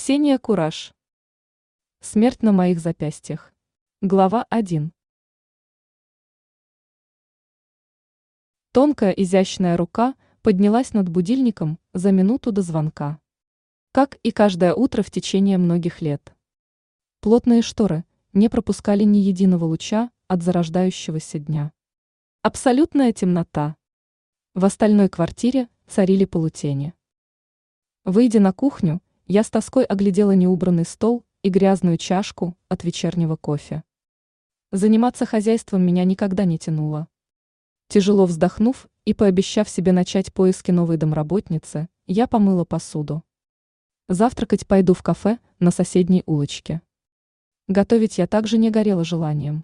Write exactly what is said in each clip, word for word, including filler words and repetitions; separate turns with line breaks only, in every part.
Ксения Кураж. Смерть на моих запястьях. Глава один. Тонкая изящная рука поднялась над будильником за минуту до звонка. Как и каждое утро в течение многих лет. Плотные шторы не пропускали ни единого луча от зарождающегося дня. Абсолютная темнота. В остальной квартире царили полутени. Выйдя на кухню, я с тоской оглядела неубранный стол и грязную чашку от вечернего кофе. Заниматься хозяйством меня никогда не тянуло. Тяжело вздохнув и пообещав себе начать поиски новой домработницы, я помыла посуду. Завтракать пойду в кафе на соседней улочке. Готовить я также не горела желанием.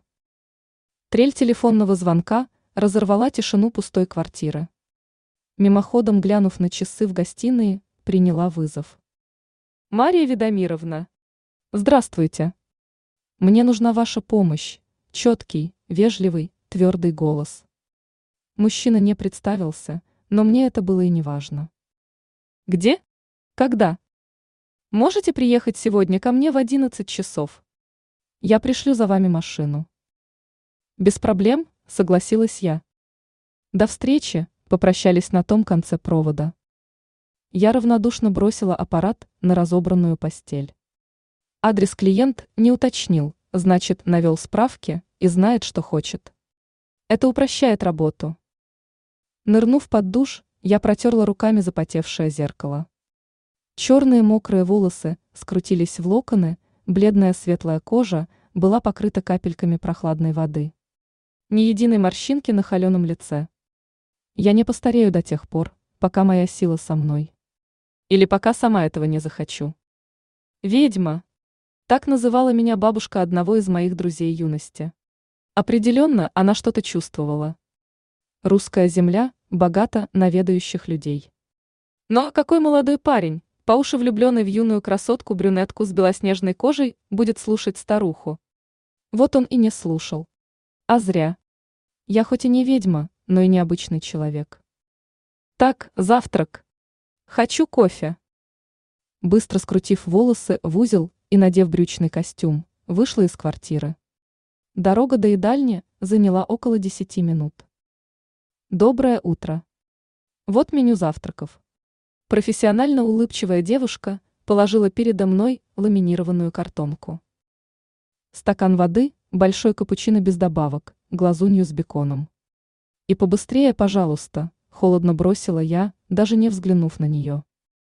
Трель телефонного звонка разорвала тишину пустой квартиры. Мимоходом глянув на часы в гостиной, приняла вызов. Мария Ведомировна. Здравствуйте. Мне нужна ваша помощь. Четкий, вежливый, твердый голос. Мужчина не представился, но мне это было и не важно. Где? Когда? Можете приехать сегодня ко мне в одиннадцать часов? Я пришлю за вами машину. Без проблем, согласилась я. До встречи, попрощались на том конце провода. Я равнодушно бросила аппарат на разобранную постель. Адрес клиент не уточнил, значит, навел справки и знает, что хочет. Это упрощает работу. Нырнув под душ, я протерла руками запотевшее зеркало. Черные мокрые волосы скрутились в локоны, бледная светлая кожа была покрыта капельками прохладной воды. Ни единой морщинки на холеном лице. Я не постарею до тех пор, пока моя сила со мной. Или пока сама этого не захочу. Ведьма. Так называла меня бабушка одного из моих друзей юности. Определенно она что-то чувствовала. Русская земля богата на ведающих людей. Ну а какой молодой парень, по уши влюбленный в юную красотку-брюнетку с белоснежной кожей, будет слушать старуху? Вот он и не слушал. А зря. Я хоть и не ведьма, но и необычный человек. Так, завтрак. Хочу кофе. Быстро скрутив волосы в узел и надев брючный костюм, вышла из квартиры. Дорога до едальни заняла около десяти минут. Доброе утро. Вот меню завтраков. Профессионально улыбчивая девушка положила передо мной ламинированную картонку. Стакан воды, большой капучино без добавок, глазунью с беконом. И побыстрее, пожалуйста, холодно бросила я, даже не взглянув на нее.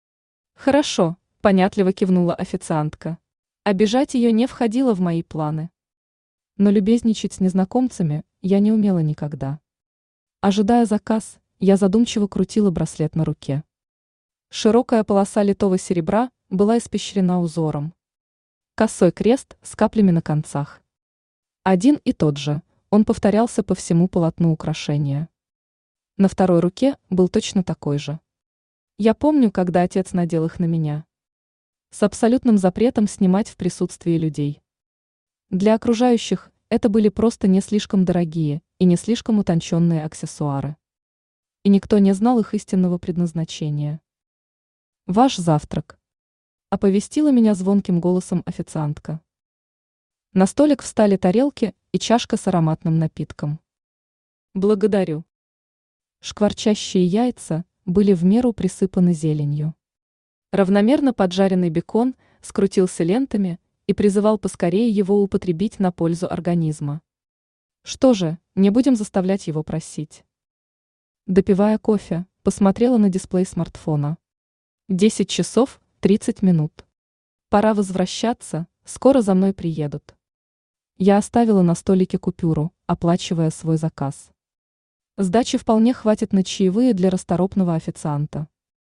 Хорошо, понятливо кивнула официантка. Обижать ее не входило в мои планы. Но любезничать с незнакомцами я не умела никогда. Ожидая заказ, я задумчиво крутила браслет на руке. Широкая полоса литого серебра была испещрена узором. Косой крест с каплями на концах. Один и тот же, он повторялся по всему полотну украшения. На второй руке был точно такой же. Я помню, когда отец надел их на меня. С абсолютным запретом снимать в присутствии людей. Для окружающих это были просто не слишком дорогие и не слишком утонченные аксессуары. И никто не знал их истинного предназначения. «Ваш завтрак», — оповестила меня звонким голосом официантка. На столик встали тарелки и чашка с ароматным напитком. «Благодарю». Шкварчащие яйца были в меру присыпаны зеленью. Равномерно поджаренный бекон скрутился лентами и призывал поскорее его употребить на пользу организма. Что же, не будем заставлять его просить. Допивая кофе, посмотрела на дисплей смартфона. Десять часов тридцать минут. Пора возвращаться, скоро за мной приедут. Я оставила на столике купюру, оплачивая свой заказ. Сдачи вполне хватит на чаевые для расторопного официанта.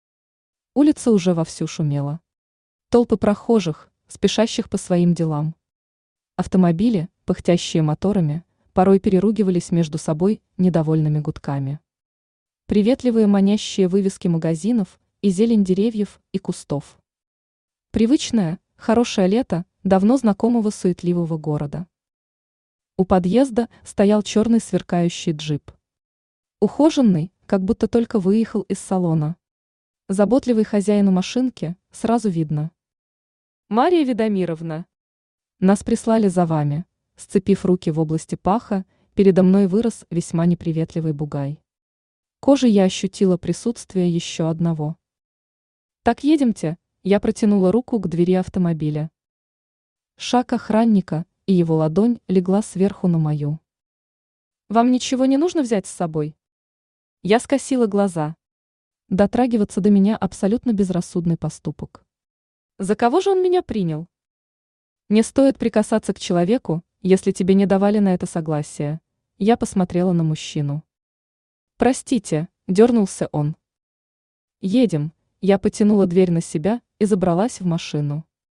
Улица уже вовсю шумела. Толпы прохожих, спешащих по своим делам. Автомобили, пыхтящие моторами, порой переругивались между собой недовольными гудками. Приветливые манящие вывески магазинов и зелень деревьев и кустов. Привычное, хорошее лето давно знакомого суетливого города. У подъезда стоял черный сверкающий джип. Ухоженный, как будто только выехал из салона. Заботливый хозяин у машинки, сразу видно. Мария Ведомировна. Нас прислали за вами. Сцепив руки в области паха, передо мной вырос весьма неприветливый бугай. Кожей я ощутила присутствие еще одного. Так едемте, я протянула руку к двери автомобиля. Шаг охранника, и его ладонь легла сверху на мою. Вам ничего не нужно взять с собой? Я скосила глаза. Дотрагиваться до меня абсолютно безрассудный поступок. За кого же он меня принял? Не стоит прикасаться к человеку, если тебе не давали на это согласие. Я посмотрела на мужчину. Простите, дернулся он. Едем, я потянула дверь на себя и забралась в машину.